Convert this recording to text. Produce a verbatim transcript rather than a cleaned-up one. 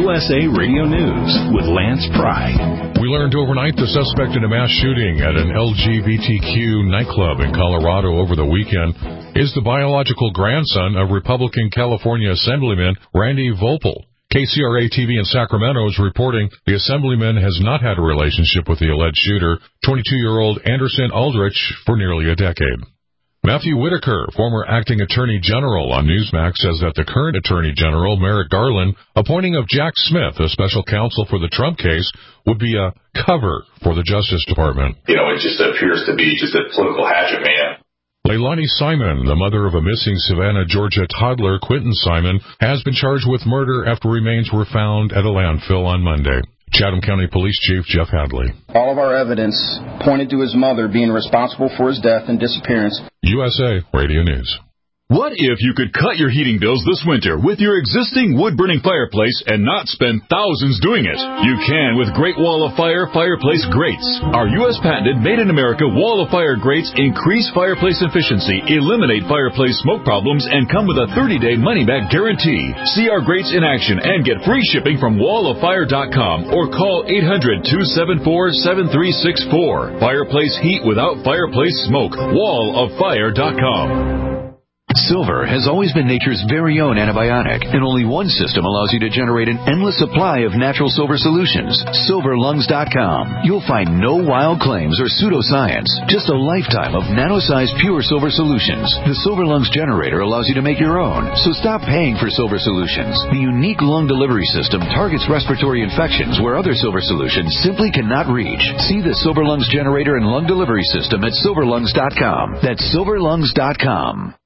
U S A Radio News with Lance Pry. We learned overnight the suspect in a mass shooting at an L G B T Q nightclub in Colorado over the weekend is the biological grandson of Republican California Assemblyman Randy Volpel. K C R A T V in Sacramento is reporting the Assemblyman has not had a relationship with the alleged shooter, twenty-two-year-old Anderson Aldrich, for nearly a decade. Matthew Whitaker, former acting attorney general on Newsmax, says that the current attorney general, Merrick Garland, appointing of Jack Smith, a special counsel for the Trump case, would be a cover for the Justice Department. You know, it just appears to be just a political hatchet man. Leilani Simon, the mother of a missing Savannah, Georgia toddler, Quentin Simon, has been charged with murder after remains were found at a landfill on Monday. Chatham County Police Chief Jeff Hadley. All of our evidence pointed to his mother being responsible for his death and disappearance. U S A Radio News. What if you could cut your heating bills this winter with your existing wood-burning fireplace and not spend thousands doing it? You can with Great Wall of Fire fireplace grates. Our U S patented made-in-America Wall of Fire grates increase fireplace efficiency, eliminate fireplace smoke problems, and come with a thirty-day money-back guarantee. See our grates in action and get free shipping from wall of fire dot com or call eight hundred, two seven four, seven three six four. Fireplace heat without fireplace smoke. wall of fire dot com. Silver has always been nature's very own antibiotic, and only one system allows you to generate an endless supply of natural silver solutions. silver lungs dot com. You'll find no wild claims or pseudoscience, just a lifetime of nano-sized pure silver solutions. The Silver Lungs generator allows you to make your own, so stop paying for silver solutions. The unique lung delivery system targets respiratory infections where other silver solutions simply cannot reach. See the Silver Lungs generator and lung delivery system at silver lungs dot com. That's silver lungs dot com.